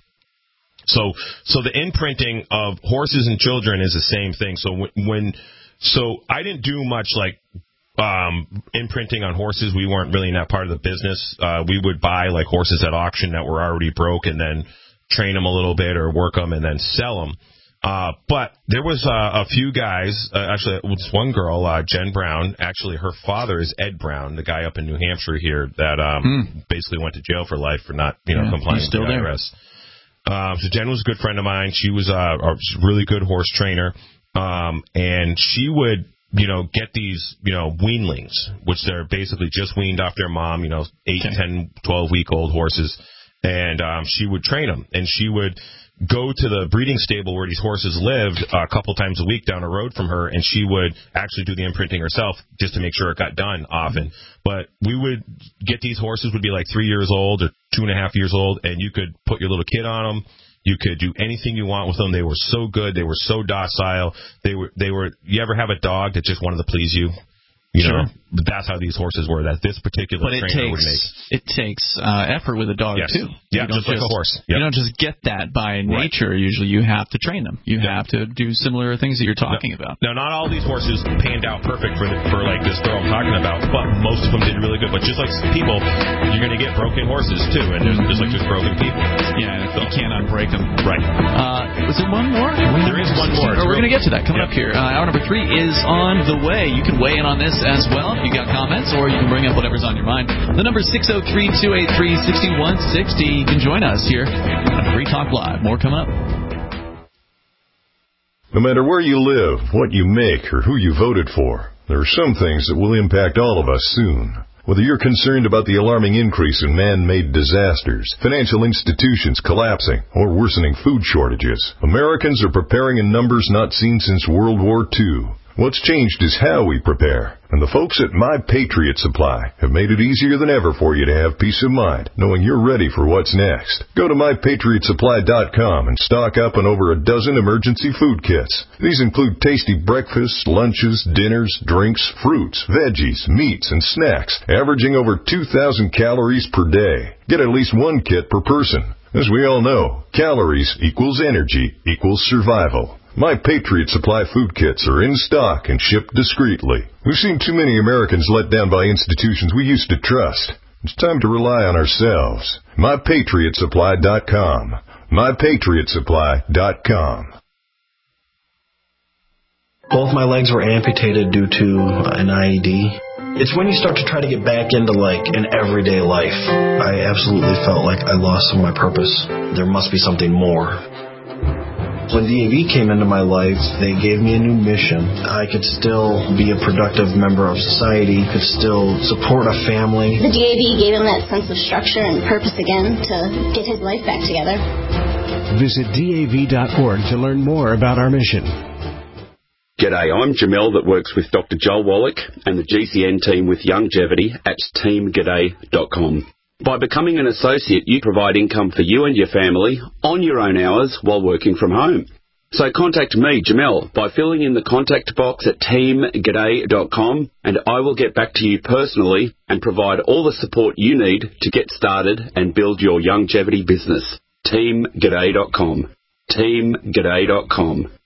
so the imprinting of horses and children is the same thing. So I didn't do much like imprinting on horses. We weren't really in that part of the business. We would buy like horses at auction that were already broke and then train them a little bit or work them and then sell them. But there was a few guys, actually this one girl, Jen Brown, actually her father is Ed Brown, the guy up in New Hampshire here that basically went to jail for life for not complying with the IRS. So Jen was a good friend of mine. She was a really good horse trainer. And she would, get these, weanlings, which they're basically just weaned off their mom, 8, 10, 12-week-old horses. And she would train them. And she would go to the breeding stable where these horses lived a couple times a week down the road from her, and she would actually do the imprinting herself just to make sure it got done often. But we would get these horses, would be like 3 years old or 2.5 years old, and you could put your little kid on them. You could do anything you want with them. They were so good. They were so docile. They were. You ever have a dog that just wanted to please you? Sure. But that's how these horses were. That this particular trainer would make. It takes effort with a dog too. Yeah, just like a horse. Yep. You don't just get that by nature. Right. Usually, you have to train them. You have to do similar things that you're talking about. Now, not all these horses panned out perfect for like this girl I'm talking about, but most of them did really good. But just like people, you're going to get broken horses too, and there's just like just broken people. Yeah, you can't unbreak them. Right. Was there one more? There is one more. We're going to get to that coming up here. Hour number 3 is on the way. You can weigh in on this as well if you got comments, or you can bring up whatever's on your mind. The number is 603-283-6160. You can join us here on Free Talk Live. More coming up. No matter where you live, what you make, or who you voted for, there are some things that will impact all of us soon. Whether you're concerned about the alarming increase in man-made disasters, financial institutions collapsing, or worsening food shortages, Americans are preparing in numbers not seen since World War II. What's changed is how we prepare, and the folks at My Patriot Supply have made it easier than ever for you to have peace of mind, knowing you're ready for what's next. Go to MyPatriotSupply.com and stock up on over a dozen emergency food kits. These include tasty breakfasts, lunches, dinners, drinks, fruits, veggies, meats, and snacks, averaging over 2,000 calories per day. Get at least one kit per person. As we all know, calories equals energy equals survival. My Patriot Supply food kits are in stock and shipped discreetly. We've seen too many Americans let down by institutions we used to trust. It's time to rely on ourselves. MyPatriotSupply.com. MyPatriotSupply.com. Both my legs were amputated due to an IED. It's when you start to try to get back into, an everyday life. I absolutely felt like I lost some of my purpose. There must be something more. When DAV came into my life, they gave me a new mission. I could still be a productive member of society, could still support a family. The DAV gave him that sense of structure and purpose again to get his life back together. Visit DAV.org to learn more about our mission. G'day, I'm Jamel that works with Dr. Joel Wallach and the GCN team with Longevity at teamg'day.com. By becoming an associate, you provide income for you and your family on your own hours while working from home. So contact me, Jamel, by filling in the contact box at teamg'day.com, and I will get back to you personally and provide all the support you need to get started and build your longevity business. teamg'day.com. teamg'day.com.